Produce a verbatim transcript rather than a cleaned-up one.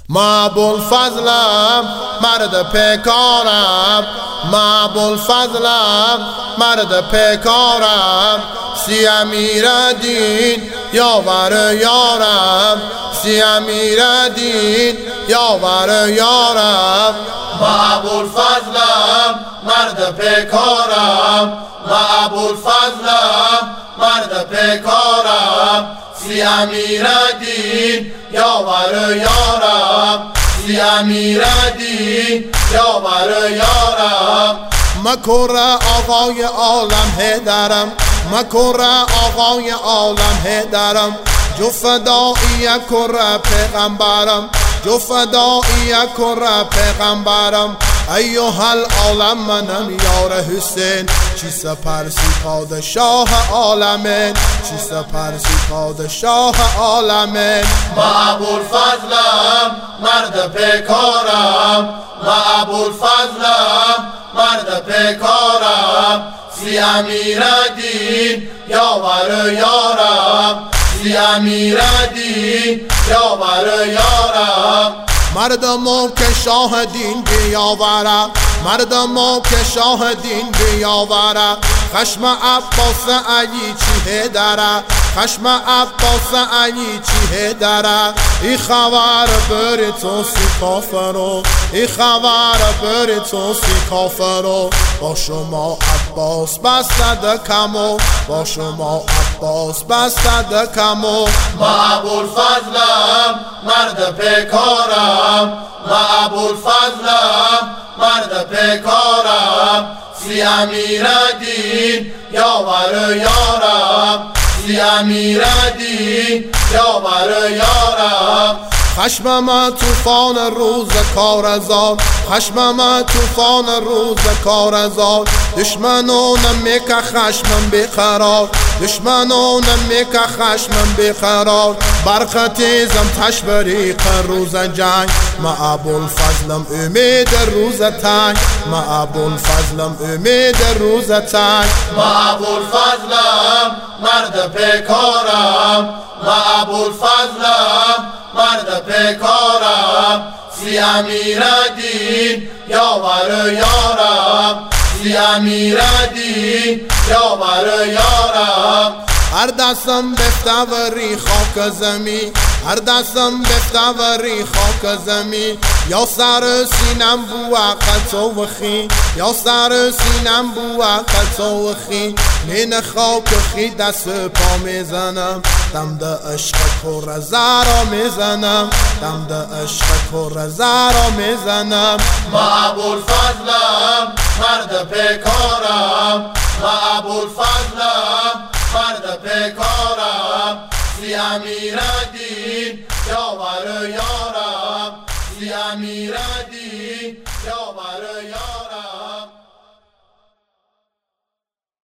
ما ابوالفضلم مرد پیکارم، ما ابوالفضلم مرد پیکارم، سی امیر دین یاور یارم، سی امیر دین یاور یارم. ما ابوالفضلم مرد پیکارم، ما ابوالفضلم مرد پیکارم، سی امیر دین یاور یارم، سی امیر دین یاور یارم. مکر آقای عالم هیدرم، مکر آقای عالم هیدرم، جو فدایی کر پیغمبرم، جو فدایی کر پیغمبرم. ایها العالم منم یار حسین، چی سپرسی پادشاه عالمین، چی سپرسی پادشاه عالمین. ما ابوالفضلم مرد پیکارم، ما ابوالفضلم مرد پیکارم، سی امیر دین یاور یارم، سی امیر دین یاور یارم. مردمو که شاه دین بیاوره، مردمو که شاه دین بیاوره، خشم عباس علی چی هدره، خشم عباس علی چی هدره. ای خبر بری تو سی کافرو، ای خبر بری تو سی کافرو، با شما عباس بسته کمو، با شما عباس بسته کمو. ما ابوالفضلم مرد پیکارم، ما ابوالفضلم مرد پیکارم، سی امیر دین یاور یارم، سی امیر دین یاور یارم. خشمم طوفان روز کارزار، خشمم طوفان روز کارزار، دشمنون میکه خشمم بیقرار، دشمنون میکه خشمم بیقرار. برق تیزم تش بریق روز جنگ، ما ابوالفضلم امید روز تنگ، ما ابوالفضلم امید روز تنگ. ما ابوالفضلم مرد پیکارم، ما ابوالفضلم مرد پیکارم، سی امیر دین یاور یارم، سی امیر دین یاور یارم. هر دستم بفتوری خاک زمین، هر دستم بفتوری خاک زمین، یا سر سینم بو عقل و خین، یا سر سینم بو عقل و خین. من خاک خی دست پا میزنم، دم ده عشق کر زرا میزنم، دم ده عشق کر زرا میزنم. ما ابوالفضلم مرد پیکارم، ما ابوالفضلم مرد پیکارم، سی امیر دین یاور یارم، سی امیر دین یاور یارم.